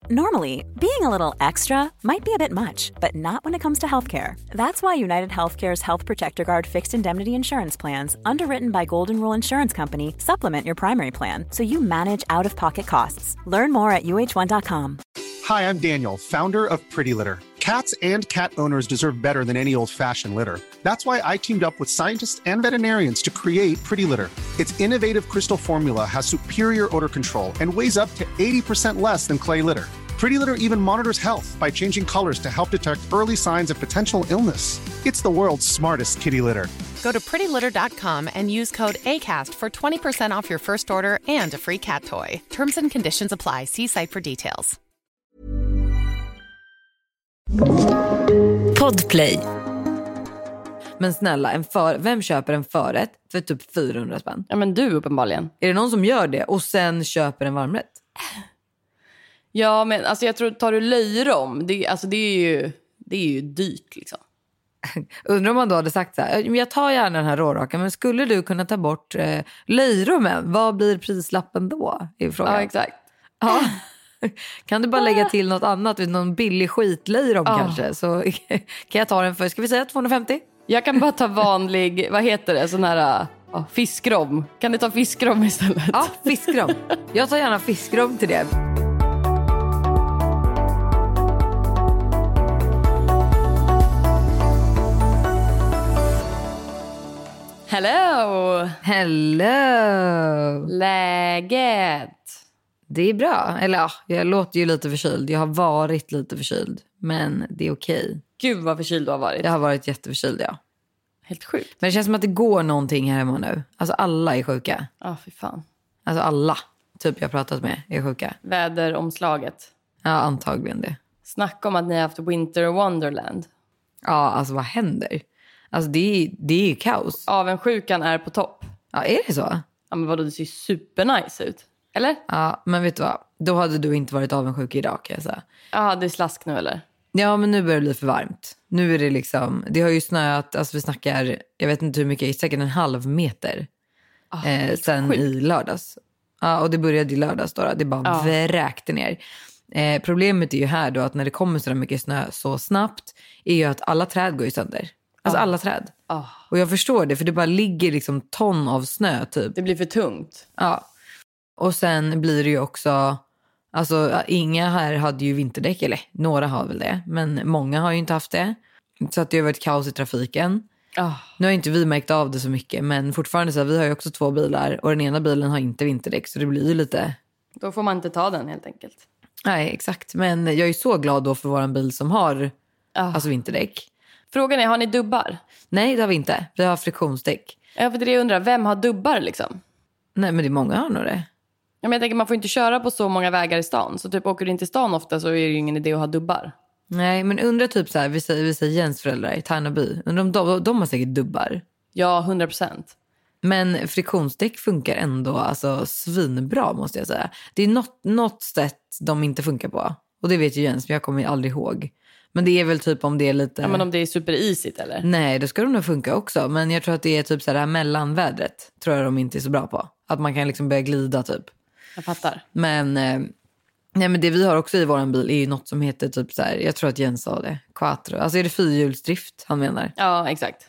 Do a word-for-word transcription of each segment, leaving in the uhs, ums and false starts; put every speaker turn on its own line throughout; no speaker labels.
Normally, being a little extra might be a bit much, but not when it comes to healthcare. That's why United Healthcare's Health Protector Guard fixed indemnity insurance plans, underwritten by Golden Rule Insurance Company, supplement your primary plan so you manage out-of-pocket costs. Learn more at U H one dot com.
Hi, I'm Daniel, founder of Pretty Litter. Cats and cat owners deserve better than any old-fashioned litter. That's why I teamed up with scientists and veterinarians to create Pretty Litter. Its innovative crystal formula has superior odor control and weighs up to eighty percent less than clay litter. Pretty Litter even monitors health by changing colors to help detect early signs of potential illness. It's the world's smartest kitty litter.
Go to pretty litter dot com and use code ACAST for twenty percent off your first order and a free cat toy. Terms and conditions apply. See site for details.
Podplay. Men snälla, en för, vem köper en förrätt för typ fyrahundra spänn?
Ja, men du uppenbarligen.
Är det någon som gör det och sen köper en varmrätt?
Ja, men alltså jag tror, tar du löjrom, det, alltså det är ju, det är ju dyrt liksom.
Undrar om man då hade sagt så här, jag tar gärna den här råraken, men skulle du kunna ta bort eh, löjromen? Vad blir prislappen då? Är frågan.
Ja, exakt.
Ja. Kan du bara lägga till något annat, någon billig skitlöjrom
ja.
kanske, så kan jag ta den för, ska vi säga tvåhundrafemtio?
Jag kan bara ta vanlig, vad heter det, sån här oh, fiskrom. Kan du ta fiskrom istället?
Ja, fiskrom. Jag tar gärna fiskrom till det.
Hello!
Hello!
Läget?
Det är bra. Eller ja, jag låter ju lite förkyld. Jag har varit lite förkyld. Men det är okej.
Gud vad förkyld du har varit.
Jag har varit jätteförkyld, ja.
Helt sjukt.
Men det känns som att det går någonting här hemma nu. Alltså alla är sjuka.
Ja, oh, fy fan.
Alltså alla, typ jag har pratat med, är sjuka.
Väderomslaget.
Ja, antagligen det.
Snacka om att ni har haft Winter Wonderland.
Ja, alltså vad händer? Alltså det är, det är ju kaos.
Avundsjukan är på topp.
Ja, är det så?
Ja, men vadå, det ser supernice ut. Eller?
Ja, men vet du vad? Då hade du inte varit avundsjuk idag, kan jag säga.
Ja, det är slask nu, eller?
Ja, men nu börjar det bli för varmt. Nu är det liksom, det har ju snöat, alltså vi snackar, jag vet inte hur mycket, säkert en halv meter. Oh, eh, sen sjukt. I lördags. Ja, och det började i lördags då. Det bara oh. vräkte ner. Eh, problemet är ju här då att när det kommer så mycket snö så snabbt är ju att alla träd går ju sönder. Alltså oh. alla träd. Oh. Och jag förstår det, för det bara ligger liksom ton av snö typ.
Det blir för tungt.
Ja. Och sen blir det ju också, alltså inga här hade ju vinterdäck, eller några har väl det, men många har ju inte haft det. Så att det har varit kaos i trafiken. Oh. Nu har inte vi märkt av det så mycket, men fortfarande så här, vi har ju också två bilar och den ena bilen har inte vinterdäck, så det blir ju lite...
Då får man inte ta den helt enkelt.
Nej, exakt. Men jag är så glad då för våran bil som har oh. alltså vinterdäck.
Frågan är, har ni dubbar?
Nej, det har vi inte. Vi har friktionsdäck.
Ja, för det jag undrar, vem har dubbar liksom?
Nej, men det är många har nog det.
Ja, men jag tänker, man får inte köra på så många vägar i stan. Så typ åker du inte i stan ofta så är det ju ingen idé att ha dubbar.
Nej, men undrar typ så här, vi säger, vi säger Jens föräldrar i Tärnaby. Undrar om de, de har säkert dubbar.
Ja, hundra procent.
Men friktionsdäck funkar ändå alltså svinbra, måste jag säga. Det är något, något sätt de inte funkar på. Och det vet ju Jens, men jag kommer aldrig ihåg. Men det är väl typ om det är lite...
Ja, men om det är superisigt eller?
Nej, då ska de nog funka också. Men jag tror att det är typ så här mellanvädret. Tror jag de inte är så bra på. Att man kan liksom börja glida typ.
Jag fattar.
Men, eh, nej, men det vi har också i våran bil är ju något som heter typ så här... Jag tror att Jens sa det. Quattro. Alltså är det fyrhjulsdrift han menar?
Ja, exakt.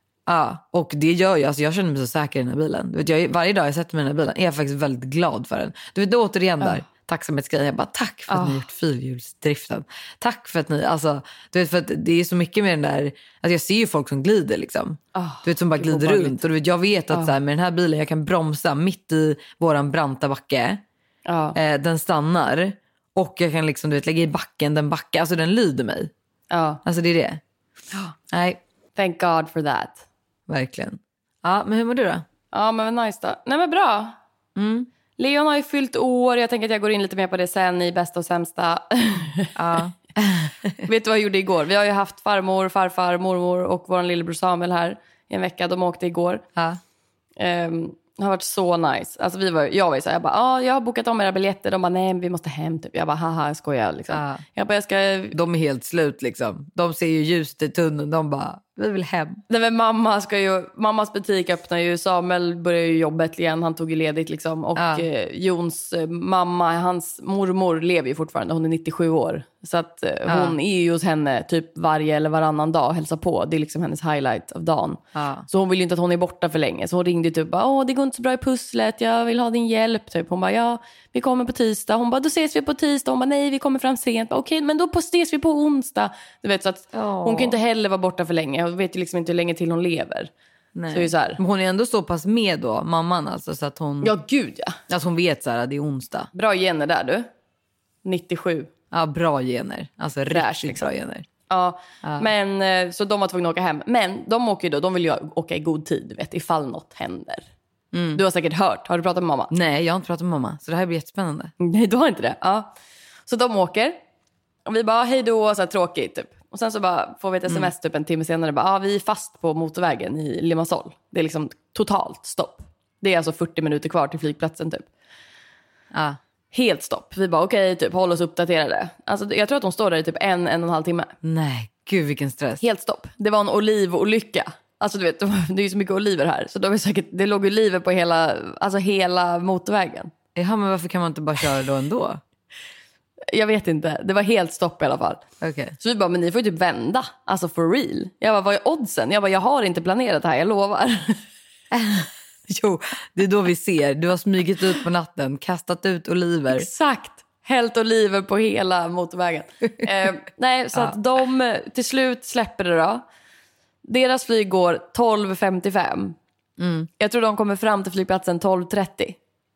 Ja, och det gör jag. Alltså jag känner mig så säker i den här bilen. Du vet, jag, varje dag jag sätter mig i den här bilen är jag faktiskt väldigt glad för den. Du vet, återigen där. Uh. Tacksamhetsgrej. Jag bara, tack för att oh. ni har gjort fyrhjulsdriften. Tack för att ni, alltså, du vet, för att det är så mycket med den där, alltså jag ser ju folk som glider liksom. Oh, du vet, som bara glider runt. Och du vet, jag vet att oh. så här, med den här bilen, jag kan bromsa mitt i våran branta backe. Oh. Eh, den stannar. Och jag kan liksom, du vet, lägga i backen, den backar. Alltså den lyder mig.
Ja. Oh.
Alltså det är det. Oh. Nej.
Thank God for that.
Verkligen. Ja, men hur mår du då?
Ja, men nice då. Nej, men bra.
Mm.
Leon har ju fyllt år. Jag tänker att jag går in lite mer på det sen i bästa och sämsta. Ja. Vet du vad jag gjorde igår? Vi har ju haft farmor, farfar, mormor och vår lillebror Samuel här i en vecka. De åkte igår.
Ja.
Um, det har varit så nice. Alltså vi var, jag var ju så här, jag bara, ah, jag har bokat om era biljetter. De bara, nej, vi måste hem typ. Jag bara, haha, jag skojar liksom. Ja. Jag bara, jag ska...
De är helt slut liksom. De ser ju ljuset i tunneln. De bara, Vi vill hem.
Nej, men mamma ska ju, mammas butik öppnar ju. Samuel börjar ju jobbet igen. Han tog ju ledigt liksom. Och ja. eh, Jons eh, mamma, hans mormor lever ju fortfarande. Hon är nittiosju år. Så att eh, ja. hon är ju hos henne typ varje eller varannan dag och hälsar på. Det är liksom hennes highlight av dagen. Ja. Så hon vill ju inte att hon är borta för länge. Så hon ringde ju typ, åh det går inte så bra i pusslet. Jag vill ha din hjälp. Typ. Hon bara, ja vi kommer på tisdag. Hon bara, då ses vi på tisdag. Hon bara, nej vi kommer fram sent. Okej, okay, men då ses vi på onsdag. Du vet, så att oh. hon kan inte heller vara borta för länge. Hon vet ju liksom inte hur länge till hon lever.
Nej.
Så är det så här.
Men hon är ändå så pass med då, mamman alltså. Så att hon,
ja, gud ja.
Att hon vet så här, det är onsdag.
Bra gener där du. nittiosju.
Ja, bra gener. Alltså riktigt liksom. Bra gener.
Ja, ja, men så de var tvungna att åka hem. Men de åker ju då, de vill ju åka i god tid, vet, ifall något händer. Mm. Du har säkert hört, har du pratat med mamma?
Nej, jag har inte pratat med mamma, så det här blir jättespännande.
Nej, du har inte det? Ja. Så de åker, och vi bara, hej då, så här tråkigt typ. Och sen så bara får vi ett sms mm. typ en timme senare, bara, ah, vi är fast på motorvägen i Limassol. Det är liksom totalt stopp. Det är alltså fyrtio minuter kvar till flygplatsen typ.
Ja.
Helt stopp. Vi bara okej, okay, typ håll oss uppdaterade. Alltså jag tror att de står där i typ en, en och en halv timme.
Nej, gud vilken stress.
Helt stopp. Det var en olivolycka. Alltså du vet, det är ju så mycket oliver här. Så de är säkert, det låg oliver på hela, alltså hela motorvägen.
Ja, men varför kan man inte bara köra då ändå?
Jag vet inte. Det var helt stopp i alla fall.
Okay.
Så vi bara, men ni får ju typ vända. Alltså for real. Jag bara, vad är oddsen? Jag bara, jag har inte planerat det här, jag lovar.
Jo, det är då vi ser. Du har smygit ut på natten, kastat ut oliver.
Exakt. Hällt oliver på hela motorvägen. eh, nej, så ja. att de till slut släpper det då. Deras flyg går tolv femtiofem. Mm. Jag tror de kommer fram till flygplatsen tolv trettio.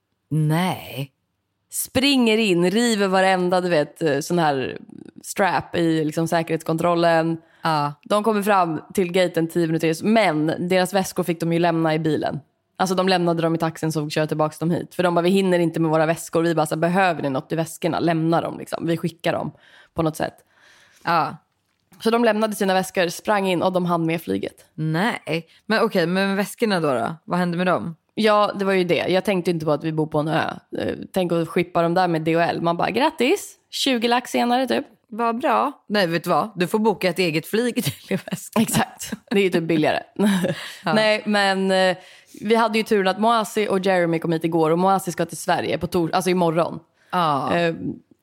Nej.
Springer in, river varenda, du vet, sån här strap i liksom säkerhetskontrollen.
Ja.
De kommer fram till gaten tio minuter. Men deras väskor fick de ju lämna i bilen. Alltså de lämnade dem i taxin, så kör tillbaka dem hit. För de bara, vi hinner inte med våra väskor. Vi bara, så behöver ni något i väskorna? Lämna dem liksom. Vi skickar dem på något sätt.
Ja.
Så de lämnade sina väskor, sprang in och de hann med flyget.
Nej, men okej, okay, men väskorna då då? Vad hände med dem?
Ja, det var ju det. Jag tänkte inte på att vi bor på en ö. Tänk att skippa dem där med D H L. Man bara, grattis. tjugo lax senare typ.
Vad bra. Nej, vet du vad? Du får boka ett eget flyg till väskan.
Exakt. Det är ju typ billigare. Ja. Nej, men eh, vi hade ju turen att Moasi och Jeremy kom hit igår. Och Moasi ska till Sverige på tor- alltså imorgon.
Ja.
Eh,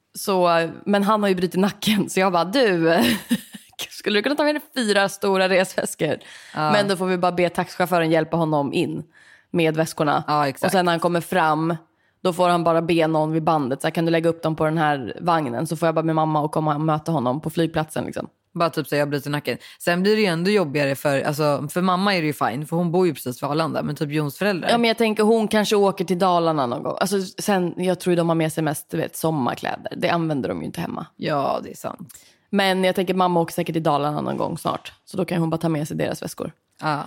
så, men han har ju brutit nacken. Så jag bara, du... skulle du kunna ta med dig fyra stora resväskor? Ja. Men då får vi bara be taxichauffören hjälpa honom in med väskorna.
Ja, exakt.
Och sen när han kommer fram, då får han bara be någon vid bandet. Så här, kan du lägga upp dem på den här vagnen? Så får jag bara med mamma och komma och möta honom på flygplatsen liksom.
Bara typ så jag bryter nacken. Sen blir det ju ändå jobbigare för, alltså, för mamma är det ju fine. För hon bor ju precis för Arlanda. Men typ Jons föräldrar.
Ja, men jag tänker hon kanske åker till Dalarna någon gång. Alltså, sen, jag tror de har med sig mest, du vet, sommarkläder. Det använder de ju inte hemma.
Ja, det är sant.
Men jag tänker mamma åker säkert till Dalarna någon gång snart. Så då kan hon bara ta med sig deras väskor.
Ja.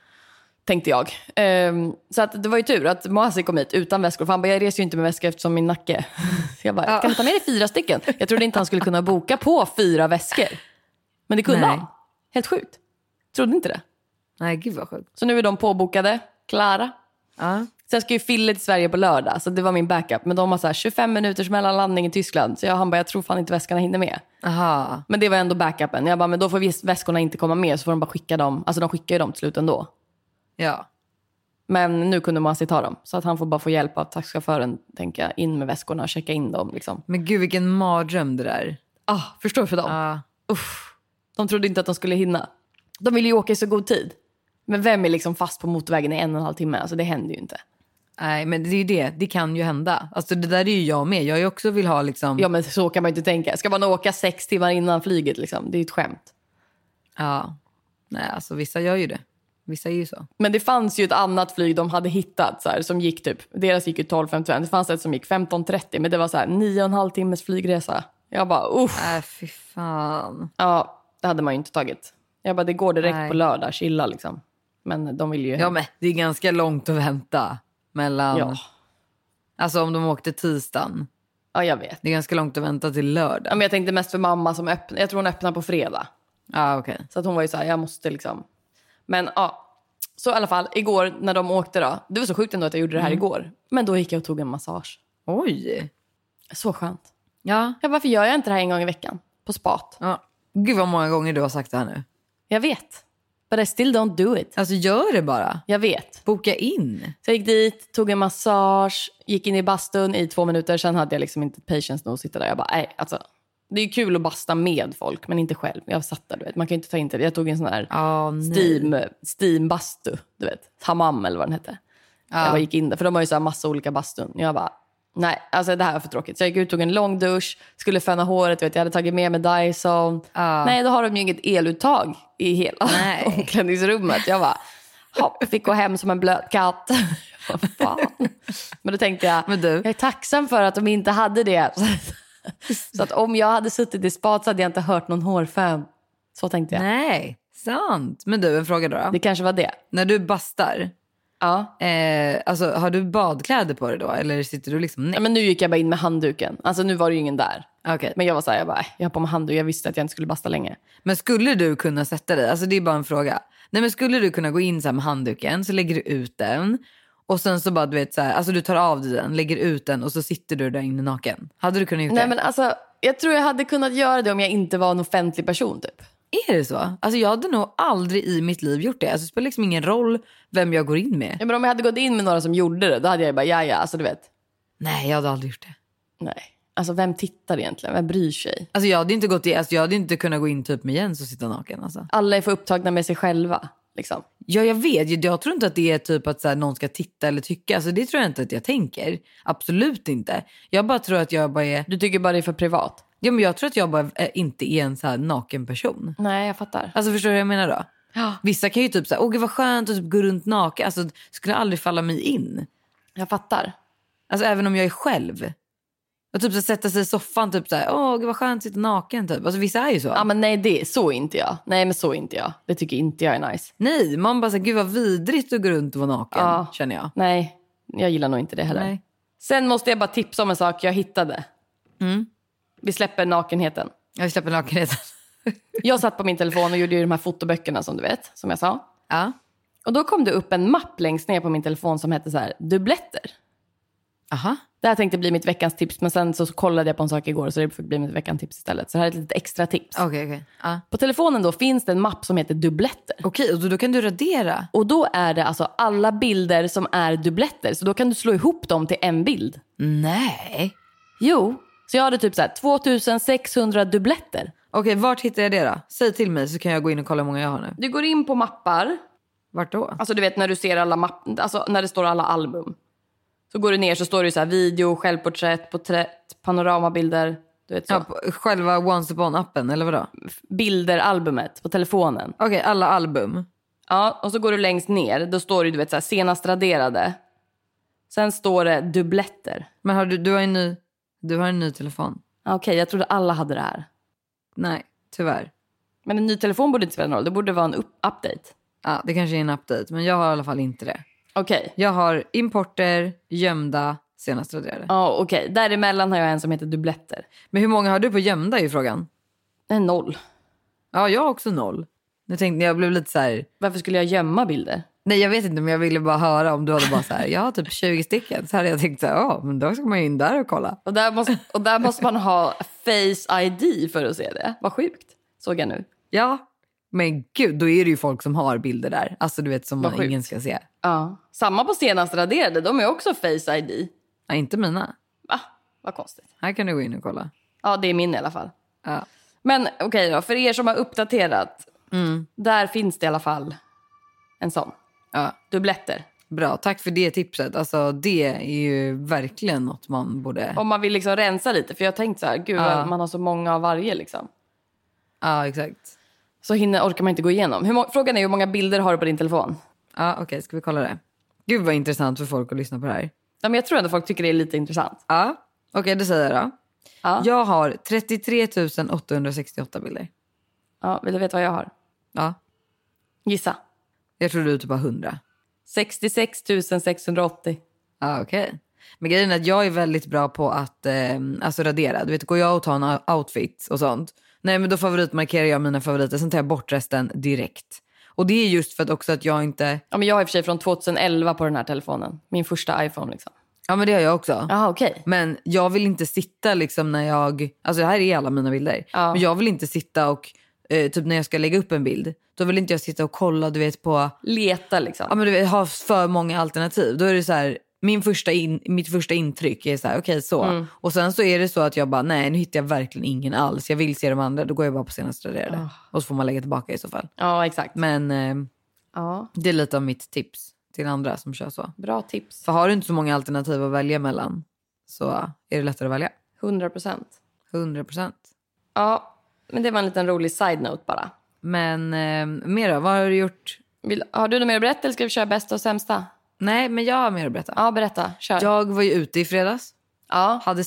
Tänkte jag. Um, så att det var ju tur att Moasi kom hit utan väskor. För han bara, jag reser ju inte med väskor eftersom min nacke. Så jag bara, ja. Kan du ta med dig fyra stycken? Jag trodde inte han skulle kunna boka på fyra väskor. Men det kunde han. Helt sjukt. Trodde inte det.
Nej, gud vad sjukt.
Så nu är de påbokade. Klara.
Ja.
Sen ska ju Fille till Sverige på lördag. Så det var min backup. Men de har så här tjugofem minuters mellanlandning i Tyskland. Så jag, han bara, jag tror fan inte väskorna hinner med.
Aha.
Men det var ändå backupen. Jag bara, men då får väskorna inte komma med. Så får de bara skicka dem. Alltså de skickar ju dem till slut ändå.
Ja.
Men nu kunde man se ta dem. Så att han får bara få hjälp av taxichauffören, tänker jag, in med väskorna och checka in dem. Liksom.
Men gud, vilken mardröm det där.
Ah, förstår för dem.
Ah.
Uff. De trodde inte att de skulle hinna. De ville ju åka i så god tid. Men vem är liksom fast på motorvägen i en och en halv timme? Alltså det händer ju inte.
Nej, men det är ju det. Det kan ju hända. Alltså det där är ju jag med. Jag också vill ha liksom...
Ja, men så kan man ju inte tänka. Ska man åka sex timmar innan flyget liksom? Det är ju ett skämt.
Ja. Nej, alltså vissa gör ju det. Vissa är ju så.
Men det fanns ju ett annat flyg de hade hittat så här, som gick typ, deras gick ju tolv femtiofem. Det fanns ett som gick femton trettio, men det var så här nio och en halv timmes flygresa. Jag bara, uff.
Äh, fy fan.
Ja, det hade man ju inte tagit. Jag bara, det går direkt
Nej.
på lördag, chilla liksom. Men de vill ju...
Ja, men det är ganska långt att vänta mellan...
Ja.
Alltså om de åkte tisdagen.
Ja, jag vet.
Det är ganska långt att vänta till lördag.
Ja, men jag tänkte mest för mamma som öppnar. Jag tror hon öppnar på fredag.
Ja, okej. Okay.
Så att hon var ju så här, jag måste liksom... Men ja, så i alla fall, igår när de åkte då. Det var så sjukt ändå att jag gjorde det här mm. igår. Men då gick jag och tog en massage.
Oj.
Så skönt.
Ja.
Ja, varför gör jag inte det här en gång i veckan? På spat.
Ja. Gud vad många gånger du har sagt det här nu.
Jag vet. But I still don't do it.
Alltså gör det bara.
Jag vet.
Boka in.
Så jag gick dit, tog en massage, gick in i bastun i två minuter. Sen hade jag liksom inte patience nog att sitta där. Jag bara, nej, alltså. Det är ju kul att basta med folk, men inte själv. Jag satt där, du vet. Man kan ju inte ta in det. Jag tog en sån här
oh,
steam, steam-bastu, du vet. Hammam eller vad den hette. Oh. Jag bara gick in där, för de har ju så här massa olika bastun. Jag bara, nej, alltså det här är för tråkigt. Så jag gick ut, tog en lång dusch, skulle föna håret, vet. Jag hade tagit med mig Dyson. Oh. Nej, då har de ju inget eluttag i hela omklädningsrummet. Jag bara, hopp, fick gå hem som en blöt katt. Fan. Men då tänkte jag, men du? Jag är tacksam för att de inte hade det. Så att om jag hade suttit i spat så hade jag inte hört någon hårfön. Så tänkte jag.
Nej, sant. Men du, en fråga då. då.
Det kanske var det.
När du bastar,
ja.
eh, alltså, har du badkläder på dig då? Eller sitter du liksom ner?
Ja, men nu gick jag bara in med handduken. Alltså nu var det ju ingen där.
Okay.
Men jag var så här, jag bara, jag har på mig handduk. Jag visste att jag inte skulle basta länge.
Men skulle du kunna sätta dig? Alltså det är bara en fråga. Nej, men skulle du kunna gå in så här med handduken, så lägger du ut den. Och sen så bara, du vet så här, alltså du tar av dig den, lägger ut den och så sitter du där inne naken. Hade du kunnat göra det?
Nej, men alltså, jag tror jag hade kunnat göra det om jag inte var en offentlig person typ.
Är det så? Alltså jag hade nog aldrig i mitt liv gjort det. Alltså det spelar liksom ingen roll vem jag går in med.
Ja, men om jag hade gått in med några som gjorde det, då hade jag bara, ja ja, alltså du vet.
Nej, jag hade aldrig gjort det.
Nej, alltså vem tittar egentligen? Vem bryr sig?
Alltså jag hade inte gått i, alltså jag hade inte kunnat gå in typ med Jens och sitta naken alltså.
Alla är för upptagna med sig själva. Liksom.
Ja, jag vet. Jag tror inte att det är typ att så här, någon ska titta eller tycka. Alltså, det tror jag inte att jag tänker. Absolut inte. Jag bara tror att jag bara är...
Du tycker bara det är för privat?
Ja, men jag tror att jag bara är, inte är en så här naken person.
Nej, jag fattar.
Alltså förstår du vad jag menar då?
Ja.
Vissa kan ju typ säga, åh gud vad skönt att typ gå runt naken. Alltså skulle aldrig falla mig in.
Jag fattar.
Alltså även om jag är själv. Och typ så sätta sig i soffan typ så här, åh gud vad skönt att sitta naken typ. Alltså vissa är ju så.
Ja, men nej, det så är inte jag. Nej, men så är inte jag. Det tycker inte jag är nice.
Nej, man bara så här, gud vad vidrigt att gå runt och vara naken, ja. Känner jag.
Nej, jag gillar nog inte det heller. Nej. Sen måste jag bara tipsa om en sak jag hittade.
Mm.
Vi släpper nakenheten.
Ja, vi släpper nakenheten.
Jag satt på min telefon och gjorde ju de här fotoböckerna som du vet, som jag sa.
Ja.
Och då kom det upp en mapp längst ner på min telefon som hette så här, dubbletter.
Aha.
Det här tänkte bli mitt veckans tips, men sen så kollade jag på en sak igår så det fick bli mitt veckans tips istället. Så det här är ett litet extra tips.
Okej, okay, okej. Okay. Uh.
På telefonen då finns det en mapp som heter dubbletter.
Okej, okay, och då, då kan du radera.
Och då är det alltså alla bilder som är dubbletter. Så då kan du slå ihop dem till en bild.
Nej.
Jo, så jag hade typ så här tvåtusensexhundra dubbletter.
Okej, okay, vart hittar jag det då? Säg till mig så kan jag gå in och kolla hur många jag har nu.
Du går in på mappar.
Vart då?
Alltså du vet när du ser alla mapp, alltså när det står alla album. Så går du ner så står det så här video, självporträtt, porträtt, panoramabilder. Du vet så.
Ja, själva Once Upon-appen eller vadå?
Bilderalbumet på telefonen.
Okej, okay, alla album.
Ja, och så går du längst ner. Då står det du vet så här senast raderade. Sen står det dubbletter.
Men har du, du har en ny, du har en ny telefon.
Okej, okay, jag trodde alla hade det här.
Nej, tyvärr.
Men en ny telefon borde inte spela någon roll. Det borde vara en up- update.
Ja, det kanske är en update. Men jag har i alla fall inte det.
Okej. Okay.
Jag har importer, gömda, senast raderade.
Ja, oh, okej. Okay. Däremellan har jag en som heter dubbletter.
Men hur många har du på gömda i frågan?
En noll.
Ja, jag har också noll. Nu tänkte jag blev lite så här...
Varför skulle jag gömma bilder?
Nej, jag vet inte, men jag ville bara höra om du hade bara så här, jag har typ tjugo stycken. Så hade jag tänkt så här, ja, men då ska man in där och kolla.
Och där måste, och där måste man ha Face I D för att se det. Vad sjukt, såg jag nu.
Ja, men gud, då är det ju folk som har bilder där. Alltså du vet, som man ingen ska se.
Ja, samma på senast raderade, de är också Face I D.
Ja, inte mina.
Va? Vad konstigt.
Här kan du gå in och kolla.
Ja, det är min i alla fall.
Ja.
Men okej okay då, för er som har uppdaterat.
Mm.
Där finns det i alla fall en sån.
Ja.
Dubbletter.
Bra, tack för det tipset. Alltså det är ju verkligen något man borde...
Om man vill liksom rensa lite. För jag tänkte så här, gud ja. Man har så många av varje liksom.
Ja, exakt.
Så hinner, orkar man inte gå igenom. Hur må- Frågan är hur många bilder har du på din telefon?
Ja, okej, okay, ska vi kolla det? Gud vad intressant för folk att lyssna på det här.
Ja, men jag tror ändå folk tycker det är lite intressant.
Ja, okej, okay, det säger jag då. Ja. Jag har trettiotre tusen åttahundrasextioåtta bilder.
Ja, vill du veta vad jag har?
Ja.
Gissa.
Jag tror du typ har hundra.
sextiosex tusen sexhundraåttio.
Ja, okej. Okay. Men grejen är att jag är väldigt bra på att eh, alltså radera. Du vet, går jag och tar en outfit och sånt. Nej, men då favoritmarkerar jag mina favoriter. Sen tar jag bort resten direkt. Och det är just för att också att jag inte...
Ja, men jag har i och för sig från tjugoelva på den här telefonen. Min första iPhone liksom.
Ja, men det har jag också.
Ja, okej. Okay.
Men jag vill inte sitta liksom när jag... Alltså det här är alla mina bilder. Ja. Men jag vill inte sitta och eh, typ när jag ska lägga upp en bild, då vill inte jag sitta och kolla, du vet, på...
Leta liksom.
Ja, men du vet, ha för många alternativ. Då är det så här, min första in, mitt första intryck är så här, okej okay, så. Mm. Och sen så är det så att jag bara, nej, nu hittar jag verkligen ingen alls. Jag vill se de andra, då går jag bara på senaste raderade. Oh. Och så får man lägga tillbaka i så fall.
Ja, exakt.
Men eh,
ja.
det är lite av mitt tips till andra som kör så.
Bra tips.
För har du inte så många alternativ att välja mellan, så är det lättare att välja.
hundra procent.
hundra procent.
Ja, men det var en liten rolig side-note bara.
Men eh, mer då, vad har du gjort?
Vill, har du något mer att berätta eller ska vi köra bästa och sämsta?
Nej, men jag har mer att berätta.
Ja, berätta. Kör.
Jag var ju ute i fredags.
Ja.
Hade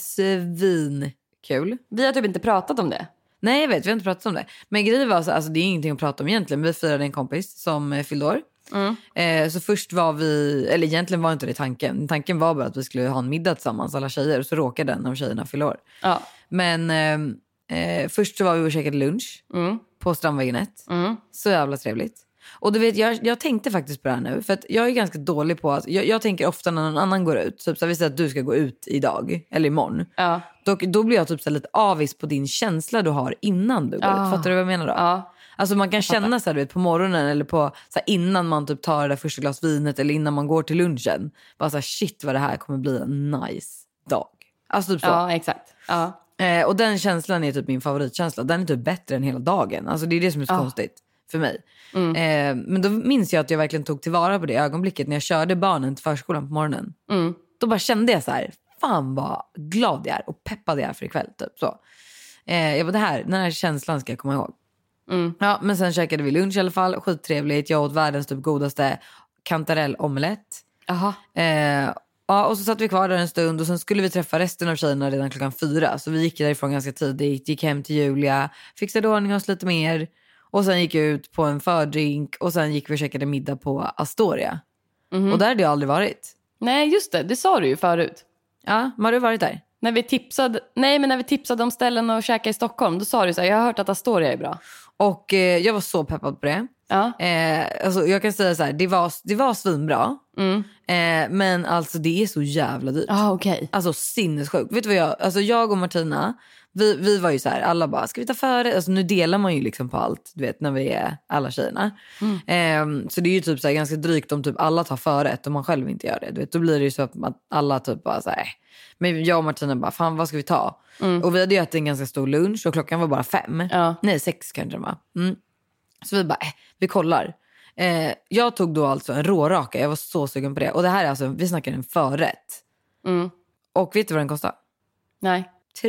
svinkul.
Vi har typ inte pratat om det.
Nej, jag vet, vi har inte pratat om det. Men grejen var så, alltså det är ingenting att prata om egentligen. Vi firade en kompis som eh, fyllde år. Mm. Eh, så först var vi, eller egentligen var inte det tanken. Tanken var bara att vi skulle ha en middag tillsammans, alla tjejer. Och så råkade den av tjejerna fylla år.
Ja.
Men eh, eh, först så var vi och käkade lunch mm. på Strandvägen ett. Mm. Så jävla trevligt. Och du vet, jag, jag tänkte faktiskt på det här nu. För att jag är ganska dålig på att... Jag, jag tänker ofta när någon annan går ut. Typ så vi säger att du ska gå ut idag. Eller imorgon. Ja. Då, då blir jag typ så lite avis på din känsla du har innan du går ja. ut. Fattar du vad jag menar då? Ja. Alltså man kan känna så här, du vet, på morgonen. Eller på, så här, innan man typ tar det där första glas vinet. Eller innan man går till lunchen. Bara så här, shit vad det här kommer bli en nice dag. Alltså typ så.
Ja, exakt. Ja.
Eh, och den känslan är typ min favoritkänsla. Den är typ bättre än hela dagen. Alltså det är det som är så ja. konstigt för mig. Mm. Eh, men då minns jag att jag verkligen tog tillvara på det ögonblicket när jag körde barnen till förskolan på morgonen. Mm. Då bara kände jag så här, fan vad glad jag är och peppad jag är för ikväll. Typ så. Eh, jag bara, det här, den här känslan ska jag komma ihåg. Mm. Ja, men sen käkade vi lunch i alla fall. Skittrevligt. Jag åt världens typ godaste kantarellaomelett. Aha. Eh, ja, och så satt vi kvar där en stund och sen skulle vi träffa resten av tjejerna redan klockan fyra. Så vi gick därifrån ganska tidigt, gick hem till Julia, fixade ordning oss lite mer. Och sen gick jag ut på en fördrink och sen gick vi och käkade middag på Astoria. Mm-hmm. Och där hade jag aldrig varit.
Nej, just det. Det sa du ju förut.
Ja, men har du varit där?
När vi tipsade, nej, men när vi tipsade om ställen och käka i Stockholm, då sa du så här, jag har hört att Astoria är bra.
Och eh, jag var så peppad på det. Ja. Eh, alltså, jag kan säga så här, det var, det var svinbra. Mm. Eh, men alltså det är så jävla dyrt.
Ah, okay. Alltså
sinnessjukt. Vet du vad jag, alltså jag och Martina, vi, vi var ju så här, alla bara, ska vi ta före? Alltså nu delar man ju liksom på allt, du vet, när vi är alla tjejerna. Mm. Eh, så det är ju typ så här ganska drygt om typ alla tar förrätt och man själv inte gör det. Du vet, då blir det ju så att alla typ bara så här, men jag och Martina bara, fan vad ska vi ta? Mm. Och vi hade ju ätit en ganska stor lunch och klockan var bara fem. Ja. Nej, sex kanske det var. Mm. Så vi bara, äh, vi kollar. Eh, jag tog då alltså en råraka. Jag var så sugen på det. Och det här är alltså, vi snackar en förrätt. Mm. Och vet du vad den kostar?
Nej.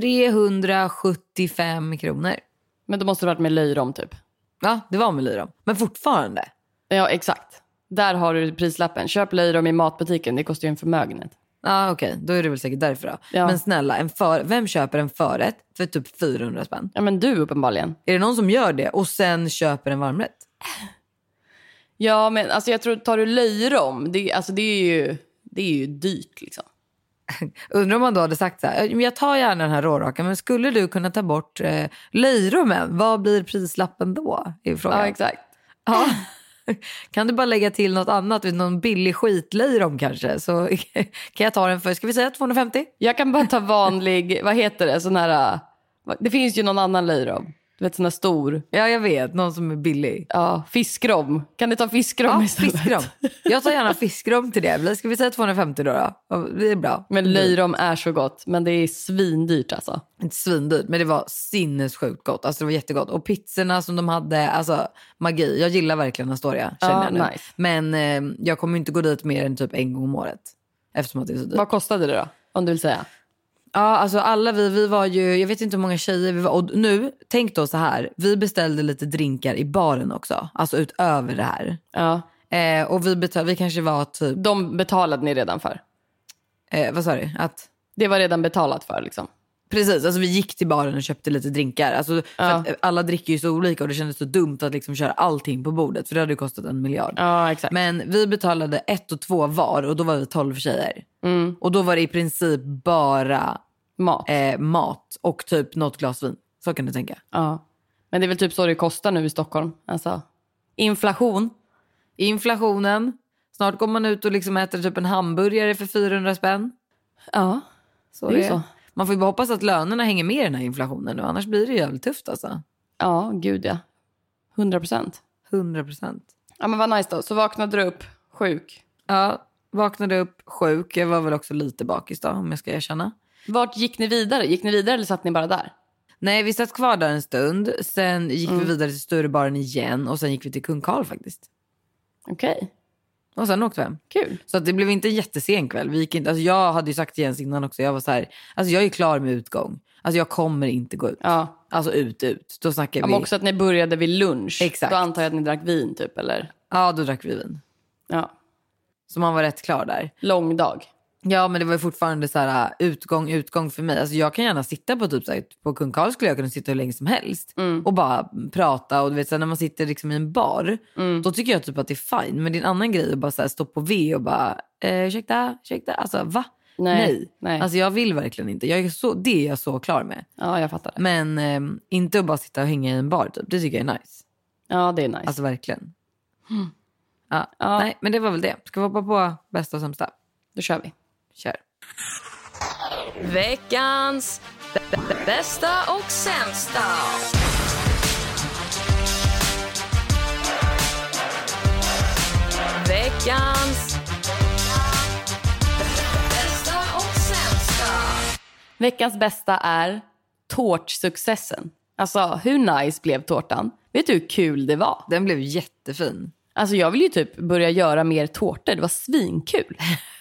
trehundrasjuttiofem kronor.
Men då måste det varit med löjrom typ.
Ja, det var med löjrom. Men fortfarande.
Ja, exakt. Där har du prislappen. Köp löjrom i matbutiken. Det kostar ju en förmögenhet.
Ja, ah, okej. Okay. Då är det väl säkert därför då. Ja. Men snälla, en för... vem köper en förrätt för typ fyrahundra spänn?
Ja, men du uppenbarligen.
Är det någon som gör det och sen köper en varmrätt?
Ja, men alltså jag tror, tar du löjrom, det, alltså, det, är ju, det är ju dyrt liksom.
Undrar om man då hade sagt så här, jag tar gärna den här rårakan, men skulle du kunna ta bort eh, löjromen, vad blir prislappen då? Är frågan.
Ja, exakt.
Ja. Kan du bara lägga till något annat, någon billig skitlöjrom kanske, så kan jag ta den för, ska vi säga tvåhundrafemtio?
Jag kan bara ta vanlig, vad heter det, sån här, det finns ju någon annan löjrom. Du vet, sån här stor.
Ja, jag vet. Någon som är billig.
Ja, fiskrom. Kan du ta fiskrom
ja,
istället?
Fiskrom. Jag tar gärna fiskrom till det. Ska vi säga tvåhundrafemtio då? då? Det är bra.
Men löjrom är så gott. Men det är svindyrt alltså.
Inte svindyrt, men det var sinnessjukt gott. Alltså det var jättegott. Och pizzorna som de hade, alltså magi. Jag gillar verkligen Astoria, känner ja, jag nu. Nice. Men eh, jag kommer inte gå dit mer än typ en gång om året. Eftersom att det är så dyrt.
Vad kostade det då, om du vill säga?
Ja, alltså alla vi, vi var ju, jag vet inte hur många tjejer vi var. Och nu, tänk då så här, vi beställde lite drinkar i baren också. Alltså utöver det här. Ja. Eh, och vi, betal, vi kanske var typ...
De betalade ni redan för?
Eh, vad sa du? Att...
Det var redan betalat för liksom.
Precis, alltså vi gick till baren och köpte lite drinkar. Alltså, för ja. att alla dricker ju så olika och det kändes så dumt att liksom köra allting på bordet. För det hade ju kostat en miljard.
Ja, exakt.
Men vi betalade ett och två var och då var vi tolv tjejer. Mm. Och då var det i princip bara
mat.
Eh, mat och typ något glas vin. Så kan du tänka.
Ja, men det är väl typ så det kostar nu i Stockholm. Alltså, inflation.
Inflationen. Snart går man ut och liksom äter typ en hamburgare för fyrahundra spänn.
Ja,
så det är så. Man får ju bara hoppas att lönerna hänger med i den här inflationen nu. Annars blir det ju jävligt tufft alltså.
Ja, gud ja. hundra procent.
hundra procent.
Ja, men vad nice då. Så vaknade du upp sjuk.
Ja, vaknade upp sjuk. Jag var väl också lite bakis då, om jag ska erkänna.
Vart gick ni vidare? Gick ni vidare eller satt ni bara där?
Nej, vi satt kvar där en stund. Sen gick
Mm.
vi vidare till större baren igen. Och sen gick vi till Kung Karl faktiskt.
Okej. Okay.
Och sen åkte vi hem.
Kul.
Så att det blev inte en jättesen kväll. Vi gick inte, alltså jag hade ju sagt Jens innan också. Jag var så här, alltså jag är klar med utgång. Alltså jag kommer inte gå ut.
Ja.
Alltså ut, ut. Då snackar
Ja,
vi.
men också att ni började vid lunch.
Exakt.
Då antar jag att ni drack vin typ, eller?
Ja, då drack vi vin.
Ja.
Så man var rätt klar där.
Lång dag.
Ja, men det var ju fortfarande så här utgång, utgång för mig. Alltså jag kan gärna sitta på typ så här, på Kung Karl skulle jag kunna sitta hur länge som helst.
Mm.
Och bara prata. Och du vet så här, när man sitter liksom i en bar.
Mm.
Då tycker jag typ att det är fine. Men det är en annan grej att bara så här, stå på V och bara, eh, ursäkta, ursäkta. Alltså va?
Nej.
Nej.
Nej.
Alltså jag vill verkligen inte. Jag är så, det är jag så klar med.
Ja, jag fattar det.
Men eh, inte att bara sitta och hänga i en bar typ. Det tycker jag är nice.
Ja, det är nice.
Alltså verkligen. Mm. Ja.
Ja.
Nej, men det var väl det. Ska vi hoppa på bästa och sämsta?
Då kör vi.
Kör.
Veckans b- b- bästa och sämsta. Veckans bästa och sämsta. Veckans bästa är tårtsuccessen. Alltså, hur nice blev tårtan? Vet du hur kul det var?
Den blev jättefin.
Alltså, jag vill ju typ börja göra mer tårtor. Det var svinkul.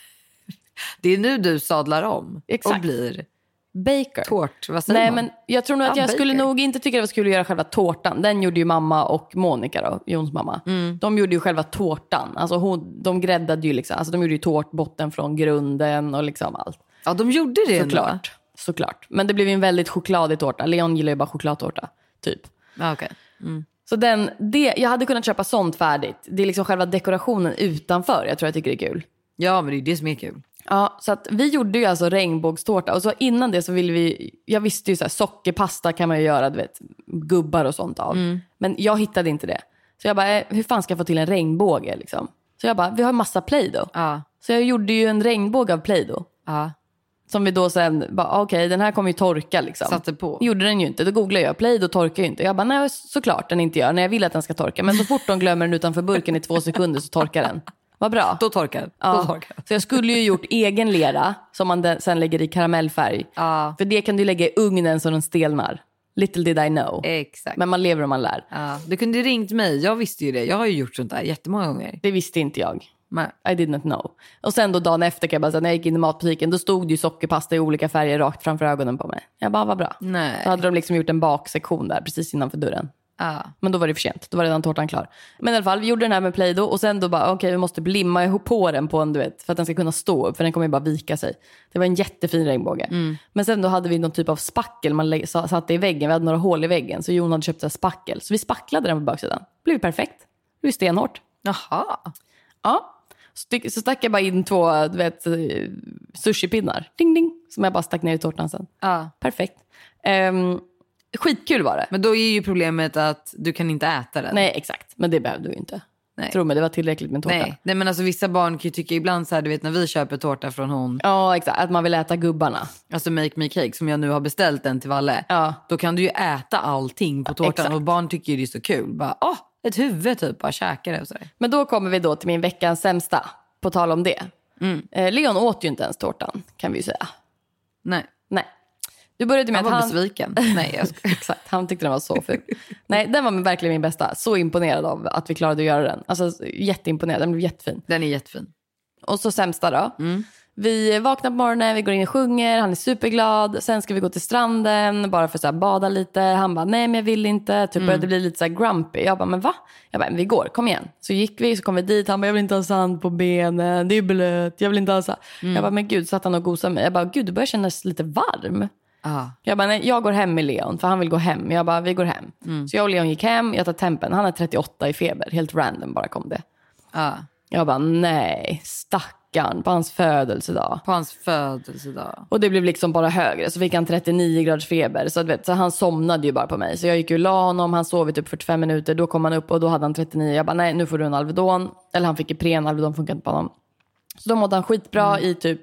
Det är nu du sadlar om.
Exakt.
Och blir
Baker.
tårt. Vad säger
Nej,
man?
men jag tror nog att
Ja,
jag skulle
baker.
nog inte tycka det var så kul att göra själva tårtan. Den gjorde ju mamma och Monica då, Jons mamma.
Mm.
De gjorde ju själva tårtan. Alltså hon, de gräddade ju liksom, alltså de gjorde ju tårtbotten från grunden och liksom allt.
Ja, de gjorde det ändå.
Såklart. Såklart. Men det blev ju en väldigt chokladig tårta. Leon gillar ju bara chokladtårta, typ.
Ja, okej. Mm.
Så den, det, jag hade kunnat köpa sånt färdigt. Det är liksom själva dekorationen utanför. Jag tror jag tycker det är kul.
Ja, men det är det som är kul.
Ja, så att vi gjorde ju alltså regnbågstårta. Och så innan det så ville vi, jag visste ju så här, sockerpasta kan man ju göra, du vet, gubbar och sånt av.
Mm.
Men jag hittade inte det. Så jag bara, eh, hur fan ska jag få till en regnbåge liksom? Så jag bara, vi har massa Play-Doh.
Ja.
Så jag gjorde ju en regnbåge av Play-Doh.
Ja.
Som vi då sen bara, okej, okay, den här kommer ju torka liksom.
Satte på.
Gjorde den ju inte. Då googlade jag, Play-Doh torkar ju inte. Jag bara, nej såklart den inte gör. När jag vill att den ska torka. Men så fort de glömmer den utanför burken i två sekunder så torkar den. Vad bra.
Då torkar.
Ja.
Då torkar.
Så jag skulle ju gjort egen lera som man den, sen lägger i karamellfärg.
Ja.
För det kan du lägga i ugnen så den stelnar. Little did I know.
Exakt.
Men man lever och man lär.
Ja. Du kunde ju ringt mig. Jag visste ju det. Jag har ju gjort sånt där jättemånga gånger.
Det visste inte jag.
Men,
I did not know. Och sen då dagen efter kan jag bara säga, när jag gick in i matbutiken, då stod det ju sockerpasta i olika färger rakt framför ögonen på mig. Jag bara, vad bra.
nej.
Då hade de liksom gjort en baksektion där precis innanför dörren.
Ja.
Men då var det för sent. Då var redan tårtan klar. Men i alla fall, vi gjorde den här med Play-Doh. Och sen då bara, okej, okay, vi måste limma ihop på den på en, du vet, för att den ska kunna stå upp. För den kommer ju bara vika sig. Det var en jättefin regnbåge. Mm. Men sen då hade vi någon typ av spackel. Man lä- satte i väggen. Vi hade några hål i väggen. Så Jon hade köpt en spackel. Så vi spacklade den på baksidan. Det blev perfekt. Det blev stenhårt.
Jaha.
Ja. Så, så stack jag bara in två, du vet, sushipinnar. Ding, ding. Som jag bara stack ner i tårtan sen.
Ja.
Perfekt. Um, skitkul var det.
Men då är ju problemet att du kan inte äta den.
Nej, exakt. Men det behövde du inte.
Nej.
Tro mig, det var tillräckligt med tårta.
Nej. Nej, men alltså vissa barn kan ju tycka ibland så här, du vet när vi köper tårta från hon.
Ja, exakt. Att man vill äta gubbarna.
Alltså Make Me Cake som jag nu har beställt den till Valle.
Ja.
Då kan du ju äta allting på tårtan.
Exakt.
Och barn tycker ju det är så kul. Bara, åh, ett huvud typ. Bara käka det och sådär.
Men då kommer vi då till min veckans sämsta. På tal om det.
Mm.
Eh, Leon åt ju inte ens tårtan, kan vi ju säga.
Nej.
Nej. Du började med
Han
att
var
han...
besviken. Nej, jag ska...
Exakt, han tyckte den var så ful. Nej, den var verkligen min bästa. Så imponerad av att vi klarade att göra den. Alltså jätteimponerad, den blev jättefin.
Den är jättefin.
Och så sämsta då.
Mm.
Vi vaknar på morgonen, vi går in och sjunger, han är superglad. Sen ska vi gå till stranden bara för att så här, bada lite. Han bara, nej men jag vill inte. Typ
Mm.
började bli lite så här grumpy. Jag bara, men va? Jag bara, vi går, kom igen. Så gick vi, så kom vi dit. Han bara, jag vill inte ha sand på benen. Det är blöt, jag vill inte ha sand.
Mm.
Jag bara, men gud, satt han och gosade mig. Jag bara, gud, du börjar kännas lite varm.
Ah.
Jag bara, nej, jag går hem med Leon. För han vill gå hem. Jag bara, vi går hem.
Mm.
Så jag och Leon gick hem, jag tar tempen. Han är trettioåtta i feber, helt random bara kom det.
Ah.
Jag bara, nej, stackarn på hans födelsedag.
På hans födelsedag.
Och det blev liksom bara högre. Så fick han trettionio graders feber. Så, vet, så han somnade ju bara på mig. Så jag gick ju och la honom. Han sov i typ fyrtiofem minuter. Då kom han upp och då hade han trettionio. Jag bara, nej, nu får du en Alvedon. Eller han fick Ipren. Alvedon funkar inte på honom. Så då mådde han skitbra mm. i typ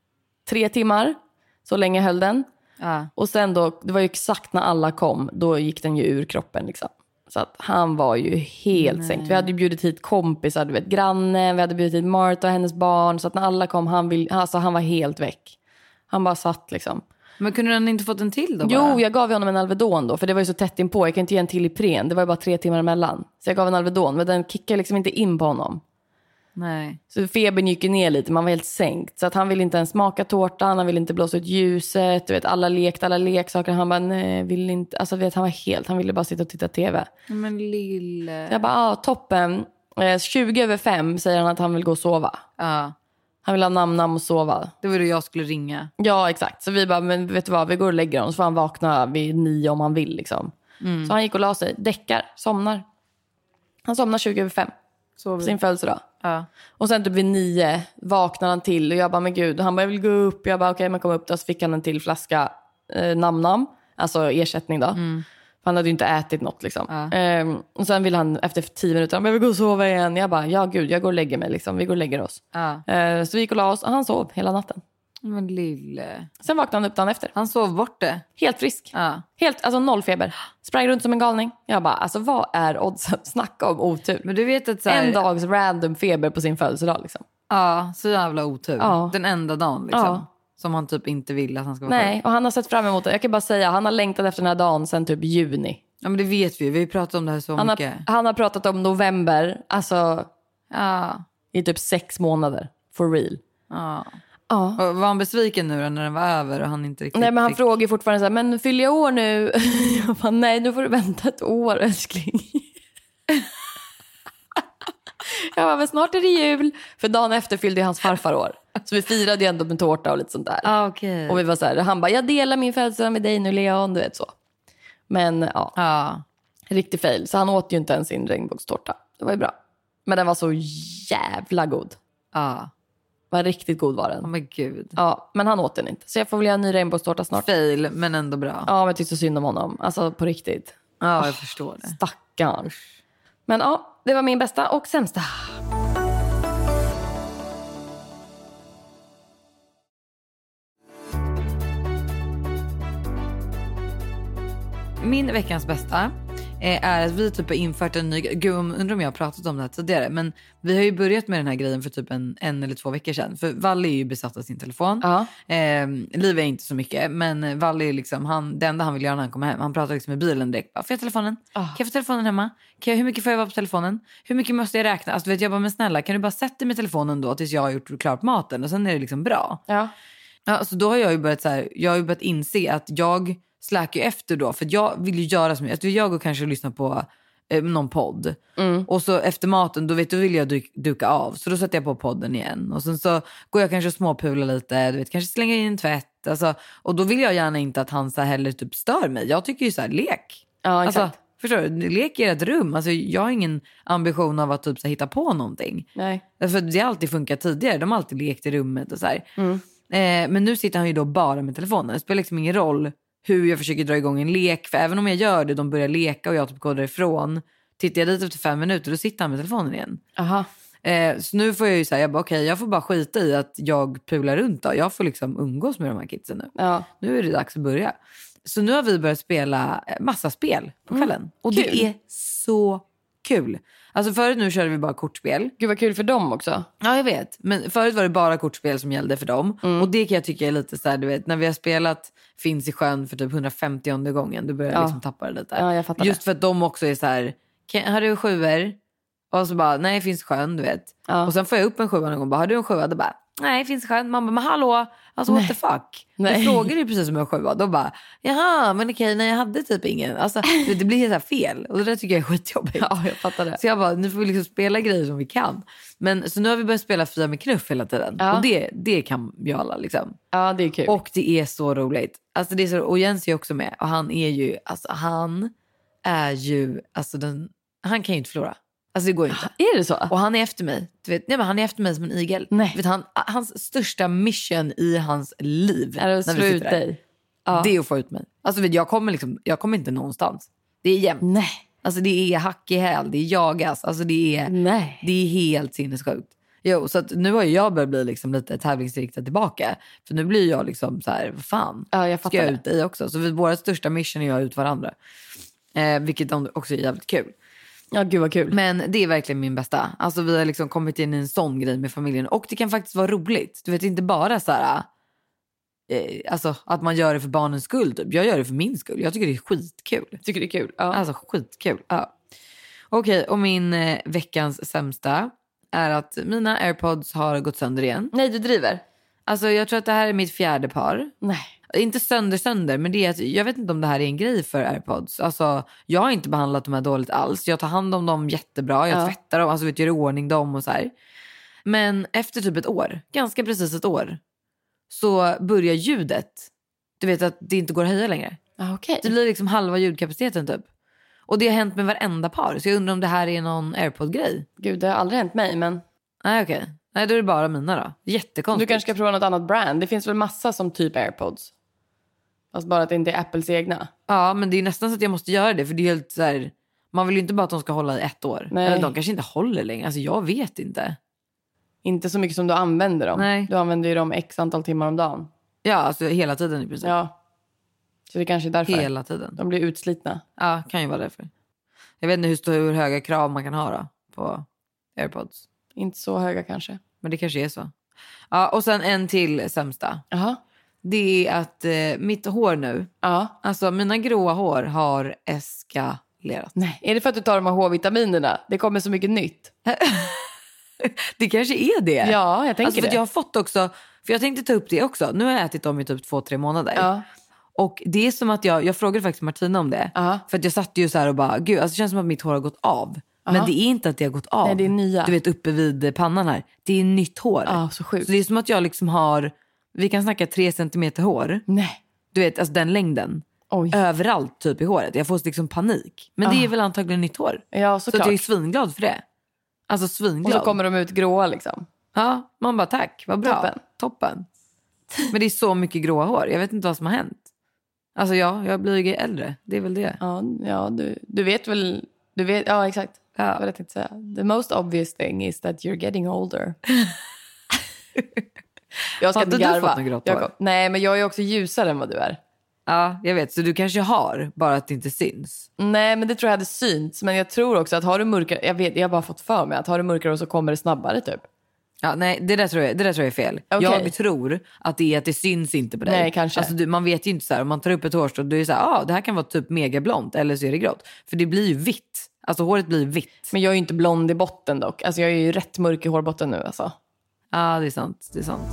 tre timmar. Så länge höll den.
Ah.
Och sen då, det var ju exakt när alla kom. Då gick den ju ur kroppen liksom. Så att han var ju helt Nej. sänkt. Vi hade ju bjudit hit kompisar, du vet, grannen. Vi hade bjudit hit Martha och hennes barn. Så att när alla kom, han, vill, alltså, han var helt väck. Han bara satt liksom.
Men kunde han inte fått en till då bara?
Jo, jag gav honom en Alvedon då. För det var ju så tätt inpå. Jag kan inte ge en till Ipren. Det var ju bara tre timmar emellan. Så jag gav en Alvedon. Men den kickade liksom inte in på honom.
Nej.
Så febern gick ner lite. Man var helt sänkt. Så att han ville inte ens smaka tårtan. Han ville inte blåsa ut ljuset. Du vet, alla lekte, alla leksaker. Han bara, nej, vill inte. Alltså vet, han var helt. Han ville bara sitta och titta tv.
Men lille.
Så jag bara, ah, toppen. Eh, tjugo över fem säger han att han vill gå och sova.
Ja.
Han vill ha namn-namn och sova.
Det var då jag skulle ringa.
Ja, exakt. Så vi bara, men vet du vad, vi går och lägger honom. Så får han vakna vid nio om han vill liksom. Mm. Så han gick och la sig, däckar, somnar. Han somnar tjugo över fem. På sin födelsedag.
Ja.
Och sen typ vid nio vaknar han till. Och jag bara, men gud, han bara, jag vill gå upp. Jag bara, okej, okay, men kom upp då. Så fick han en till flaska eh, namn-namn. Alltså ersättning då. Mm. Han hade ju inte ätit något liksom. Ja. Ehm, och sen ville han efter tio minuter, men jag vill gå och sova igen. Jag bara, ja gud, jag går och lägger mig liksom. Vi går och lägger oss.
Ja.
Ehm, så vi gick och la oss och han sov hela natten.
Men lille.
Sen vaknade han upp dagen efter.
Han sov bort det.
Helt frisk.
Ja.
Helt, alltså noll feber. Sprang runt som en galning. Jag bara, alltså vad är oddsen? Snacka om otur.
Men du vet att så här...
En dags random feber på sin födelsedag liksom.
Ja, så jävla otur.
Ja.
Den enda dagen liksom.
Ja.
Som han typ inte vill att han ska vara
Nej, och han har sett fram emot det. Jag kan bara säga, han har längtat efter den här dagen sedan typ juni.
Ja, men det vet vi. Vi har ju pratat om det här så
han
mycket.
Har, han har pratat om november, alltså
ja.
i typ sex månader. For real.
Ja.
Ja.
Och var han besviken nu då, när den var över och han inte riktigt
Nej, men han
fick...
frågar fortfarande så här, men fyller jag år nu? Jag bara, nej, nu får du vänta ett år, älskling. Jag bara, men snart är det jul. För dagen efter fyllde hans farfar år. Så vi firade ju ändå med tårta och lite sånt där.
Ah, okay.
Och vi var så här, han bara, jag delar min födelsedag med dig nu, Leon, du vet så. Men ja,
ah.
riktigt fail. Så han åt ju inte ens sin regnbågstårta. Det var ju bra. Men den var så jävla god.
Ja. Ah.
Var riktigt god var den.
Oh men gud.
Ja, men han åt den inte. Så jag får väl göra en ny regnbågstårta snart.
Fail, men ändå bra.
Ja, men jag tyckte så synd om honom. Alltså på riktigt.
Ja, jag
oh,
förstår det.
Stackarn. Men ja, det var min bästa och sämsta.
Min veckans bästa är att vi typ har infört en ny... Gud, undrar om jag har pratat om det här tidigare. Men vi har ju börjat med den här grejen för typ en, en eller två veckor sedan. För Valle är ju besatt av sin telefon.
Ja.
Eh, Liv är inte så mycket. Men Valle är liksom... Han, det enda han vill göra när han kommer hem. Han pratar liksom med bilen direkt. Bara, får jag telefonen? Oh. Kan jag få telefonen hemma? Kan jag, hur mycket får jag vara på telefonen? Hur mycket måste jag räkna? Alltså, du vet, jag bara, men snälla, kan du bara sätta dig med telefonen då tills jag har gjort klart maten? Och sen är det liksom bra.
Ja.
Ja, så då har jag ju börjat så här... Jag har ju börjat inse att jag... släcker ju efter då, för jag vill ju göra som jag, jag går kanske och lyssnar på eh, någon podd
mm.
och så efter maten då vet du vill jag du, duka av, så då sätter jag på podden igen och sen så går jag kanske och småpula lite, du vet, kanske slänger in en tvätt alltså, och då vill jag gärna inte att han så här heller typ stör mig. Jag tycker ju så här, lek.
Ja, exakt.
Alltså, förstår du? Lek i ett rum. Alltså, jag har ingen ambition av att typ så här, hitta på någonting.
Nej.
För det har alltid funkat tidigare. De har alltid lekt i rummet och så här.
Mm.
Eh, men nu sitter han ju då bara med telefonen. Det spelar liksom ingen roll hur jag försöker dra igång en lek. För även om jag gör det, de börjar leka och jag typ går därifrån. Tittar jag dit efter fem minuter, då sitter han med telefonen igen.
Aha.
Eh, så nu får jag ju säga, jag bara okej, okay, jag får bara skita i att jag pular runt då. Jag får liksom umgås med de här kidsen nu.
Ja.
Nu är det dags att börja. Så nu har vi börjat spela massa spel på kvällen. Mm. Och det är så kul. Alltså förut nu körde vi bara kortspel.
Gud vad kul för dem också.
Ja, jag vet. Men förut var det bara kortspel som gällde för dem. Mm. Och det kan jag tycka är lite så här, du vet, när vi har spelat Finns i sjön för typ hundrafemtionde gången, då börjar jag
ja.
liksom tappa det lite.
Ja, jag fattar.
Just
det.
för att de också är så här, har du sjuor? Och så bara, nej, Finns i sjön, du vet. Ja. Och sen får jag upp en sjua någon gång, bara, har du en sjua? Då bara, nej, Finns i sjön. Man bara, men hallå, alltså nej. What the fuck? Nej. Du frågar ju precis som en sjua. Då bara, jaha, men okej, nej, jag hade typ ingen. Alltså, det blir så här fel. Och det där tycker jag är skitjobbigt.
Ja, jag fattar det.
Så jag bara, nu får vi liksom spela grejer som vi kan. Men så nu har vi börjat spela Fia med knuff hela tiden. Ja. Och det, det kan vi alla liksom.
Ja, det är kul.
Och det är så roligt. Alltså det är så, och Jens är också med. Och han är ju, alltså han är ju, alltså den, han kan ju inte förlora. Alltså det går ju inte.
Är det så?
Och han är efter mig. Du vet, nej, men han är efter mig som en igel.
Nej.
Vet, han, hans största mission i hans liv
är att slå ut dig.
Ja. Det är att få ut mig. Alltså vet, jag kommer liksom, jag kommer inte någonstans. Det är jämnt.
Nej.
Alltså det är hack i häl, det är jagas. Alltså det är,
nej.
Det är helt sinnessjukt. Jo, så att nu har jag börjat bli liksom lite tävlingsriktad tillbaka. För nu blir jag liksom så här, vad fan.
Ja, jag
ska jag ut dig också. Så vi, våra största mission är att ut varandra. Eh, vilket också är jävligt kul.
Ja, gud vad kul.
Men det är verkligen min bästa. Alltså vi har liksom kommit in i en sån grej med familjen. Och det kan faktiskt vara roligt. Du vet, inte bara så här... Eh, alltså att man gör det för barnens skull. Typ. Jag gör det för min skull. Jag tycker det är skitkul.
Tycker det är kul? Ja.
Alltså skitkul, ja. Okej, okay, och min eh, veckans sämsta är att mina AirPods har gått sönder igen.
Nej, du driver.
Alltså jag tror att det här är mitt fjärde par.
Nej.
Inte sönder sönder, men det är att jag vet inte om det här är en grej för AirPods. Alltså jag har inte behandlat de här dåligt alls. Jag tar hand om dem jättebra, jag ja. tvättar dem, alltså vet, gör i ordning dem och så här. Men efter typ ett år, ganska precis ett år, så börjar ljudet, du vet att det inte går att höja längre.
Ah, okay.
Det blir liksom halva ljudkapaciteten typ. Och det har hänt med varenda par. Så jag undrar om det här är någon AirPod-grej.
Gud, det har aldrig hänt mig, men...
Nej, okej. Okay. Nej, då är det bara mina då. Jättekonstigt.
Du kanske ska prova något annat brand. Det finns väl massa som typ AirPods. Fast bara att det inte är Apples egna.
Ja, men det är nästan så att jag måste göra det. För det är helt så här... Man vill ju inte bara att de ska hålla i ett år.
Nej.
Eller de kanske inte håller längre. Alltså jag vet inte.
Inte så mycket som du använder dem.
Nej.
Du använder ju dem x antal timmar om dagen.
Ja, alltså hela tiden i princip.
Ja. Så det kanske är därför.
Hela tiden.
De blir utslitna.
Ja, kan ju vara därför. Jag vet inte hur, stor, hur höga krav man kan ha då på AirPods.
Inte så höga kanske.
Men det kanske är så. Ja, och sen en till sämsta.
Jaha.
Det är att eh, mitt hår nu,
ja.
alltså mina gråa hår har eskalerat.
Nej, är det för att du tar de här H-vitaminerna? Det kommer så mycket nytt.
Det kanske är det.
Ja, jag tänker
alltså, för
det.
Jag har fått också, för jag tänkte ta upp det också. Nu har jag ätit dem i typ två, tre månader.
Ja.
Och det är som att jag, jag frågade faktiskt Martina om det.
Uh-huh.
För att jag satt ju så här och bara, gud, alltså det känns som att mitt hår har gått av. Uh-huh. Men det är inte att det har gått av.
Nej, det är nya.
Du vet, uppe vid pannan här. Det är nytt hår.
Ja, så sjukt.
Så det är som att jag liksom har, vi kan snacka tre centimeter hår.
Nej.
Du vet, alltså den längden.
Oj.
Överallt typ i håret. Jag får liksom panik. Men uh-huh. det är väl antagligen nytt hår.
Ja,
så
såklart.
jag är svinglad för det. Alltså svinglad.
Och så kommer de ut gråa liksom.
Ja, man bara tack, vad bra.
Toppen.
Toppen. Men det är så mycket gråa hår. Jag vet inte vad som har hänt. Alltså ja, jag blir ju äldre. Det är väl det.
Ja, ja du, du vet väl... Du vet, ja, exakt.
Ja.
Vad jag tänkte säga. The most obvious thing is that you're getting older. Jag ska inte garva.
Har du fått något grått hår?
Jag, nej, men jag är också ljusare än vad du är.
Ja, jag vet. Så du kanske har, bara att det inte syns.
Nej, men det tror jag hade synts. Men jag tror också att har du mörkare... Jag vet, jag har bara fått för mig att har du mörkare så kommer det snabbare typ.
Ja, nej, det där tror jag, det där tror jag är fel.
Okay.
Jag tror att det är att det syns inte på dig.
Nej, kanske.
Alltså, du, man vet ju inte så här, om man tar upp ett hårstrå, då är det så här, ah, det här kan vara typ megablont eller så är det grått. För det blir ju vitt. Alltså håret blir vitt.
Men jag är ju inte blond i botten dock. Alltså jag är ju rätt mörk i hårbotten nu alltså.
Ja, det är sant. Det är sant.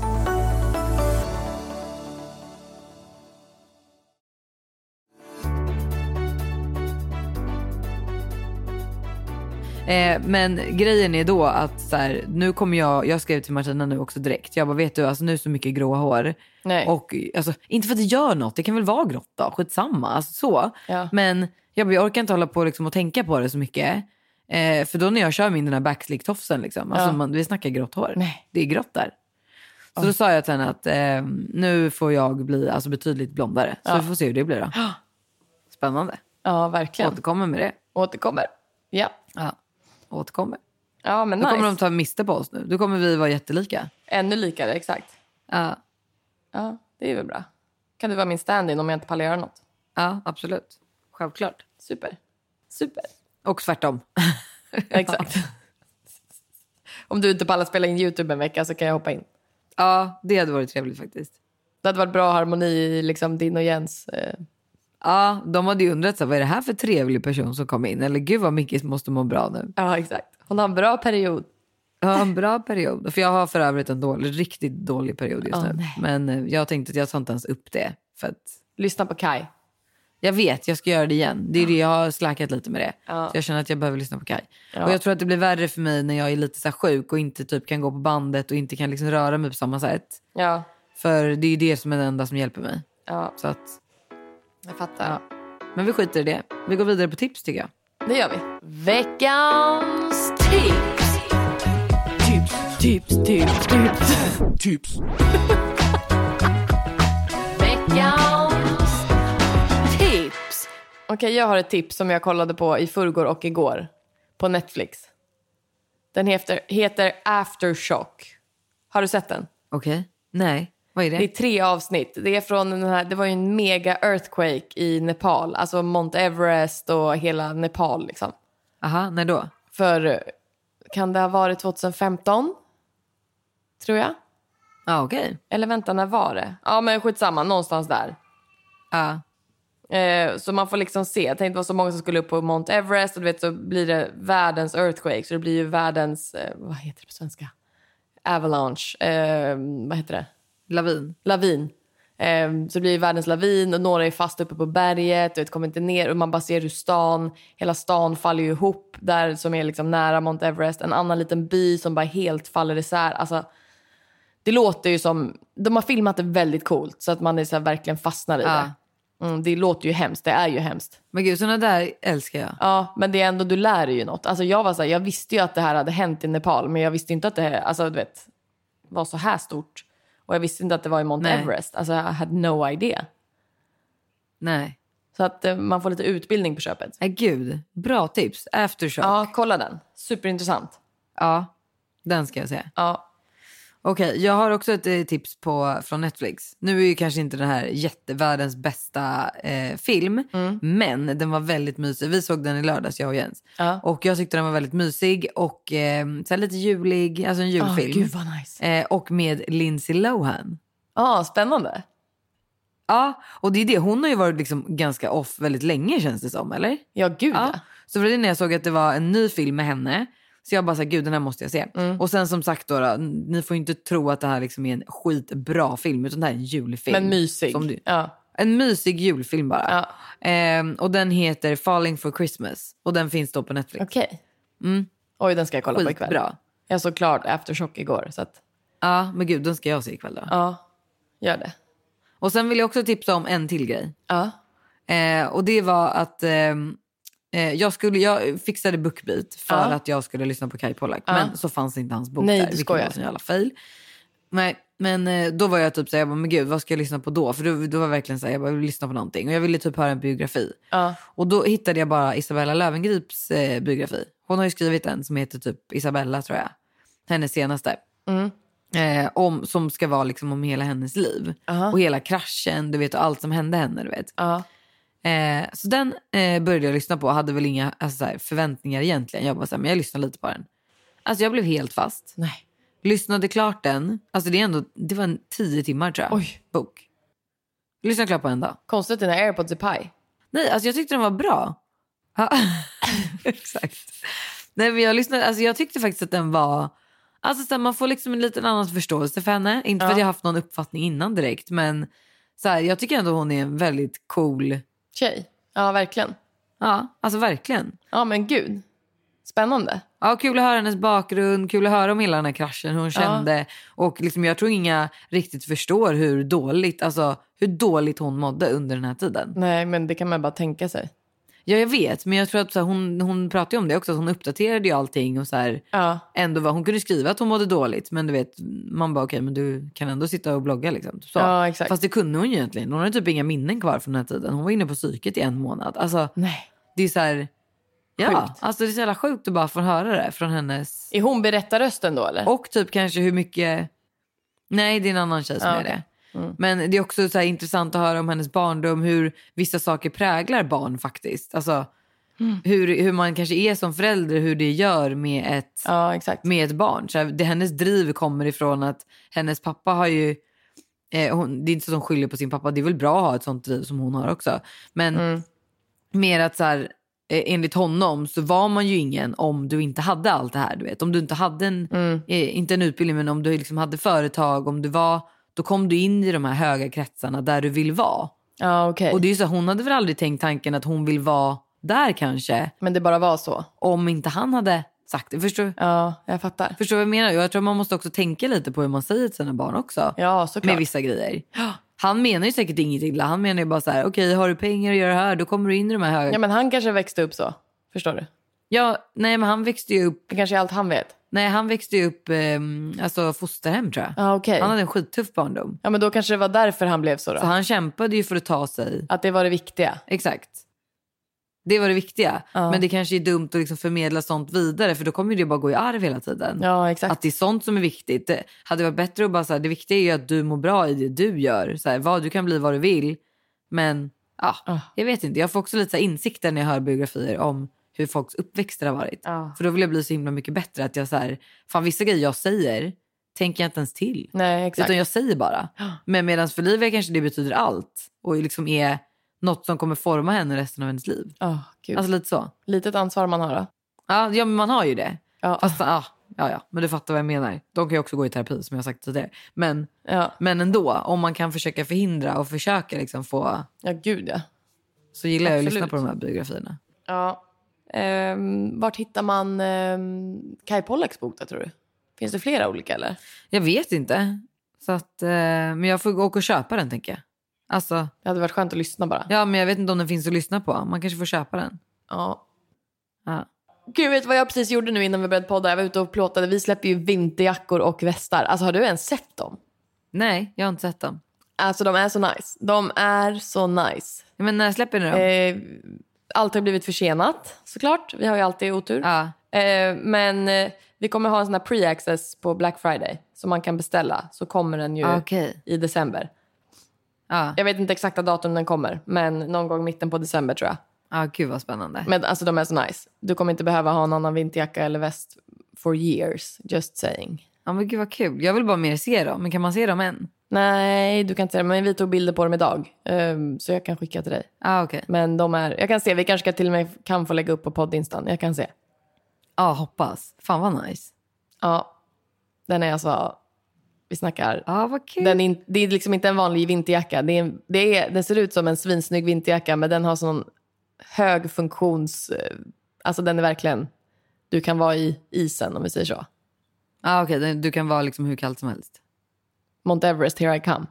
Eh, men grejen är då att så här, nu kommer jag, jag skrev till Martina nu också direkt. Jag bara, vet du, alltså nu är så mycket gråa hår.
Nej.
Och alltså, inte för att det gör något, det kan väl vara grått då, skitsamma, alltså så.
Ja.
Men jag, bara, jag orkar inte hålla på liksom, och tänka på det så mycket. Eh, för då när jag kör min den här backslick-tofsen liksom, alltså
ja.
man, vi snackar grått hår.
Nej.
Det är grått där. Så
oh.
då sa jag till henne att eh, nu får jag bli alltså, betydligt blondare. Så
ja.
vi får se hur det blir då. Spännande.
Ja, verkligen.
Återkommer med det.
Återkommer. Ja.
Ja. Återkommer.
Ja, men
Då
nice.
kommer de ta miste på oss nu. Då kommer vi vara jättelika.
Ännu likare, exakt.
Ja.
Ja, det är väl bra. Kan du vara min stand-in om jag inte pallar göra något?
Ja, absolut. Självklart.
Super. Super.
Och tvärtom.
Exakt. Om du inte pallar spela in YouTube en vecka så kan jag hoppa in.
Ja, det hade varit trevligt faktiskt.
Det hade varit bra harmoni i liksom din och Jens. Eh.
Ja, de hade ju undrat så, vad är det här för trevlig person som kom in? Eller gud vad Micke måste må bra nu.
Ja, exakt. Hon har en bra period.
Ja, en bra period. För jag har för övrigt en dålig, riktigt dålig period just
oh,
nu.
Nej.
Men jag tänkte att jag tar inte ens upp det. För att...
Lyssna på Kai.
Jag vet, jag ska göra det igen. Det är det, jag har släkat lite med det.
Ja.
Så jag känner att jag behöver lyssna på Kai.
Ja.
Och jag tror att det blir värre för mig när jag är lite så här sjuk och inte typ kan gå på bandet och inte kan liksom röra mig på samma sätt.
Ja.
För det är ju det som är det enda som hjälper mig.
Ja.
Så att,
jag fattar.
Ja. Men vi skiter i det. Vi går vidare på tips tycker jag.
Det gör vi. Veckans tips. Tips, tips, tips, tips.
Tips.
Veckans tips. Okej, okay, jag har ett tips som jag kollade på i förrgår och igår. På Netflix. Den heter, heter Aftershock. Har du sett den?
Okej, okay. Nej. Vad är det?
Det är tre avsnitt. Det är från den här, det var ju en mega earthquake i Nepal. Alltså Mount Everest och hela Nepal liksom.
Aha, när då?
För, kan det ha varit tjugohundrafemton? Tror jag.
Ja, ah, okej. Okay.
Eller vänta, när var det? Ja, men skitsamma, någonstans där.
Ja. Ah.
Eh, så man får liksom se. Jag tänkte det var så många som skulle upp på Mount Everest. Och du vet, så blir det världens earthquake. Så det blir ju världens, eh, vad heter det på svenska? Avalanche. Eh, vad heter det?
Lavin.
Lavin. Eh, så det blir världens lavin. Och några är fast uppe på berget. Och det kommer inte ner. Och man bara ser hur stan, hela stan faller ju ihop. Där som är liksom nära Mount Everest. En annan liten by som bara helt faller isär. Alltså, det låter ju som, de har filmat det väldigt coolt. Så att man är så här, verkligen fastnar i
ja.
det. Mm, det låter ju hemskt, det är ju hemskt.
Men gud, sådana där älskar jag.
Ja, men det är ändå, du lär dig ju något. Alltså jag var så här, jag visste ju att det här hade hänt i Nepal. Men jag visste inte att det alltså, du vet, var så här stort. Och jag visste inte att det var i Mount
Nej.
Everest. Alltså jag hade no idea.
Nej.
Så att eh, man får lite utbildning på köpet.
Nej, gud, bra tips. Aftershock.
Ja, kolla den. Superintressant.
Ja, den ska jag se.
Ja.
Okej, okay, jag har också ett eh, tips på, från Netflix. Nu är ju kanske inte den här jättevärldens bästa eh, film. Mm. Men den var väldigt mysig. Vi såg den i lördags, jag och Jens.
Ja.
Och jag tyckte den var väldigt mysig. Och eh, så här lite julig, alltså en julfilm.
Oh, gud vad nice.
Eh, och med Lindsay Lohan.
Ja, ah, spännande.
Ja, och det är det. Hon har ju varit liksom ganska off väldigt länge, känns det som, eller?
Ja, gud.
Ja. Så för det när jag såg att det var en ny film med henne. Så jag bara sa, gud, den här måste jag se. Mm. Och sen som sagt då, då, ni får ju inte tro att det här liksom är en skitbra film, utan det här är en julfilm.
Men mysig.
Som du,
ja.
En mysig julfilm bara.
Ja.
Ehm, och den heter Falling for Christmas. Och den finns då på Netflix.
Okej. Okay.
Mm.
Oj, den ska jag kolla
Skitbra.
på ikväll. Jag såg klart Aftershock igår. Så att...
Ja, men gud, den ska jag se ikväll då.
Ja, gör det.
Och sen vill jag också tipsa om en till grej.
Ja.
Ehm, och det var att... Ehm, Jag, skulle, jag fixade BookBeat för
ja.
att jag skulle lyssna på Kai Pollak.
Ja.
Men så fanns inte hans bok
Nej,
där.
du
Vilket
skojar.
var en jävla fail. Nej, men då var jag typ så här, jag bara, men gud, vad ska jag lyssna på då? För då, då var jag verkligen så här, jag bara, vill lyssna på någonting. Och jag ville typ höra en biografi.
Ja.
Och då hittade jag bara Isabella Löwengrips eh, biografi. Hon har ju skrivit en som heter typ Isabella, tror jag. Hennes senaste.
Mm.
Eh, om, som ska vara liksom om hela hennes liv.
Uh-huh.
Och hela kraschen, du vet, och allt som hände henne, du vet.
Ja.
Eh, så den eh, började jag lyssna på och hade väl inga alltså, så här, förväntningar egentligen. Jag bara så här, men jag lyssnade lite på den. Alltså jag blev helt fast.
Nej.
Lyssnade klart den. Alltså det är ändå, det var en tio timmar tror jag.
Oj.
Bok. Lyssnade klart på en dag.
Konstigt, dina AirPods är paj.
Nej, alltså jag tyckte den var bra. Exakt. Nej, men jag lyssnade, alltså jag tyckte faktiskt att den var, alltså så här, man får liksom en liten annan förståelse för henne. Inte för
ja.
att jag haft någon uppfattning innan direkt, men så här, jag tycker ändå hon är en väldigt cool
tjej. Ja, verkligen.
Ja, alltså verkligen.
Ja, men gud. Spännande.
Ja, kul att höra hennes bakgrund, kul att höra om hela den här kraschen, hur hon kände. Ja. Och liksom, jag tror inga riktigt förstår hur dåligt, alltså hur dåligt hon mådde under den här tiden.
Nej, men det kan man bara tänka sig.
Ja, jag vet, men jag tror att så här, hon, hon pratade om det också, att hon uppdaterade ju allting och så här,
ja.
ändå var, hon kunde skriva att hon mådde dåligt, men du vet, man bara okej, okay, men du kan ändå sitta och blogga liksom. Så.
Ja, exakt.
Fast det kunde hon ju egentligen, hon hade typ inga minnen kvar från den här tiden, hon var inne på psyket i en månad. Alltså,
nej.
Det är så här, ja,
sjukt.
alltså det är så jävla sjukt att bara få höra det från hennes.
Är hon berättarrösten då eller?
Och typ kanske hur mycket, nej det är en annan tjej som
ja,
är
okay.
det.
Mm.
Men det är också så här intressant att höra om hennes barndom, hur vissa saker präglar barn faktiskt. Alltså mm. hur, hur man kanske är som förälder, hur det gör med ett,
ja, exakt.
med ett barn. Så här, det, hennes driv kommer ifrån att hennes pappa har ju, eh, hon, det är inte så att hon skyller på sin pappa, det är väl bra att ha ett sånt driv som hon har också. Men mm. mer att så här, enligt honom så var man ju ingen om du inte hade allt det här, du vet. Om du inte hade en,
mm.
eh, inte en utbildning, men om du liksom hade företag, om du var, då kom du in i de här höga kretsarna där du vill vara.
Ja, okay.
Och det är ju så, hon hade väl aldrig tänkt tanken att hon vill vara där kanske.
Men det bara var så.
Om inte han hade sagt det, förstår du?
Ja, jag fattar.
Förstår vad jag menar? Jag tror man måste också tänka lite på hur man säger till sina barn också.
Ja, såklart.
Med vissa grejer. Han menar ju säkert inget illa. Han menar ju bara så här, okej, okay, har du pengar att göra här, då kommer du in i de här höga.
Ja, men han kanske växte upp så. Förstår du?
Ja, nej men han växte ju upp.
Det kanske är allt han vet.
Nej, han växte ju upp eh, alltså fosterhem tror jag.
Ah, okay.
Han hade en skittuff barndom.
Ja, men då kanske det var därför han blev så då.
Så han kämpade ju för att ta sig.
Att det var det viktiga.
Exakt. Det var det viktiga.
Ja.
Men det kanske är dumt att liksom förmedla sånt vidare. För då kommer det bara gå i arv hela tiden.
Ja, exakt.
Att det är sånt som är viktigt. Det hade varit bättre att bara säga, det viktiga är ju att du mår bra i det du gör. Så här, vad, du kan bli vad du vill. Men ja,
Ja.
jag vet inte. Jag får också lite så här insikter när jag hör biografier om hur folks uppväxter har varit.
Ja.
För då vill jag bli så himla mycket bättre. Att jag så här, fan vissa grejer jag säger tänker jag inte ens till.
Nej, exakt.
Utan jag säger bara. Men medan för Livia kanske det betyder allt. Och liksom är något som kommer forma henne resten av hennes liv.
Oh, Gud.
Alltså lite så.
Litet ansvar man har då.
Ja, ja men man har ju det.
Ja.
Fast, ja, ja, ja, men du fattar vad jag menar. De kan ju också gå i terapi som jag har sagt tidigare. Men,
Ja.
men ändå, om man kan försöka förhindra och försöka liksom få...
Ja, gud ja.
Så gillar jag att
Absolut.
lyssna på de här biografierna.
Ja. Ehm, vart hittar man um, Kai Pollaks bok då, tror du? Finns det flera olika eller?
Jag vet inte. Så att, eh, men jag får gå och köpa den, tänker jag. Alltså,
Det hade varit skönt att lyssna bara.
ja, men jag vet inte om den finns att lyssna på. Man kanske får köpa den.
Ja.
Ja.
Gud, vet du vad jag precis gjorde nu innan vi började podda? Jag var ute och plåtade. Vi släpper ju vinterjackor och västar. Alltså, har du ens sett dem?
Nej, jag har inte sett dem.
Alltså, de är så nice. De är så nice.
Ja, men när släpper ni dem?
Eh, allt har blivit försenat, såklart. Vi har ju alltid otur.
Ja.
Eh, men eh, vi kommer ha en sån här pre-access på Black Friday. Som man kan beställa. Så kommer den ju
Ah, okej.
i december.
Ja,
Jag vet inte exakta datum den kommer. Men någon gång mitten på december tror jag.
ah, gud vad spännande.
Men alltså de är så nice. Du kommer inte behöva ha en annan vinterjacka eller väst for years. Just saying.
Ja, men gud vad kul. Jag vill bara mer se dem. Men kan man se dem än?
Nej, du kan inte se det. Men vi tog bilder på dem idag. Um, så jag kan skicka till dig.
Ja, ah, okej.
Men de är... Jag kan se. Vi kanske ska till och med kan få lägga upp på poddinstan. Jag kan se.
Ja, ah, hoppas. Fan vad nice.
Ja. Den är alltså... Vi snackar...
Ja, ah, vad kul.
Den är in, det är liksom inte en vanlig vinterjacka. Det är, det är, den ser ut som en svinsnygg vinterjacka. Men den har sån hög funktions... Alltså den är verkligen... Du kan vara i isen om vi säger så.
Ja, ah, okej. Okay. Du kan vara liksom hur kallt som helst.
Mount Everest, here I come.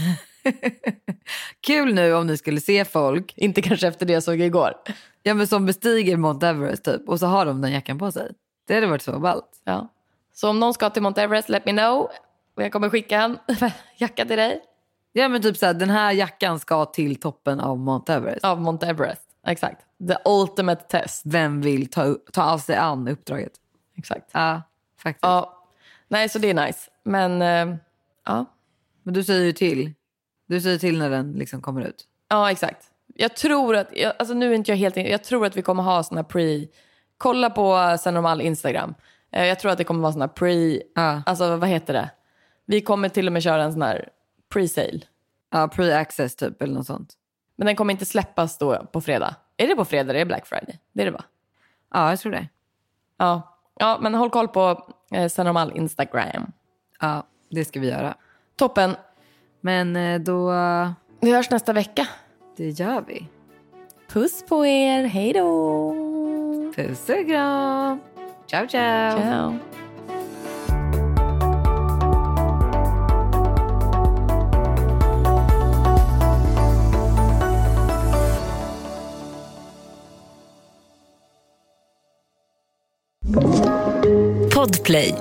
Kul nu om ni skulle se folk.
Inte kanske efter det jag såg igår.
Ja, men som bestiger Mount Everest typ. Och så har de den jackan på sig. Det hade varit så ballt.
Ja. Så om någon ska till Mount Everest, let me know. Och jag kommer skicka en jacka till dig.
Ja, men typ så här, den här jackan ska till toppen av Mount Everest.
Av Mount Everest, exakt. The ultimate test.
Vem vill ta, ta av sig an uppdraget?
Exakt.
Ja, faktiskt.
Ja. Nej, så det är nice. Men, eh, ja.
Men du säger ju till. Du säger till när den liksom kommer ut.
Ja, exakt. Jag tror att, jag, alltså nu är inte jag helt in, jag tror att vi kommer ha såna pre, kolla på Sen Normal Instagram. Eh, jag tror att det kommer vara såna pre,
Ja.
alltså vad heter det? Vi kommer till och med köra en sån här pre-sale.
Ja, pre-access typ eller något sånt.
Men den kommer inte släppas då på fredag. Är det på fredag? Det är Black Friday. Det är det va?
Ja, jag tror det.
Ja, ja men håll koll på eh, Sen Normal Instagram.
Ja, det ska vi göra.
Toppen.
Men eh, då...
Vi hörs nästa vecka.
Det gör vi.
Puss på er. Hej då.
Puss och kram. Ciao, ciao.
Ciao.
Podplay.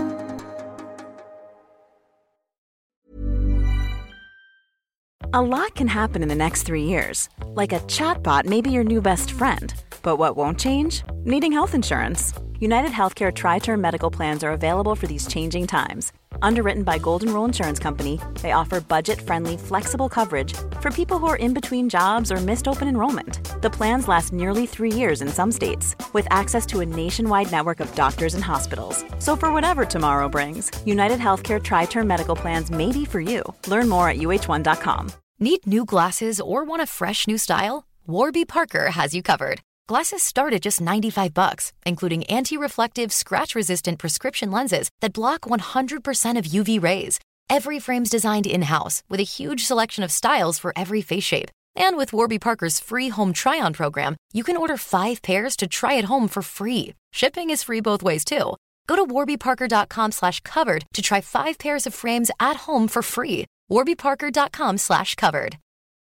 A lot can happen in the next three years. Like a chatbot may be your new best friend. But what won't change? Needing health insurance. United Healthcare Tri-Term Medical Plans are available for these changing times. Underwritten by Golden Rule Insurance Company, they offer budget-friendly, flexible coverage for people who are in between jobs or missed open enrollment. The plans last nearly three years in some states, with access to a nationwide network of doctors and hospitals. So for whatever tomorrow brings, United Healthcare Tri-Term Medical Plans may be for you. Learn more at U H one dot com.
Need new glasses or want a fresh new style? Warby Parker has you covered. Glasses start at just ninety-five bucks, including anti-reflective, scratch-resistant prescription lenses that block one hundred percent of U V rays. Every frame's designed in-house with a huge selection of styles for every face shape. And with Warby Parker's free home try-on program, you can order five pairs to try at home for free. Shipping is free both ways, too. Go to warbyparker.com slash covered to try five pairs of frames at home for free. warbyparker.com slash covered.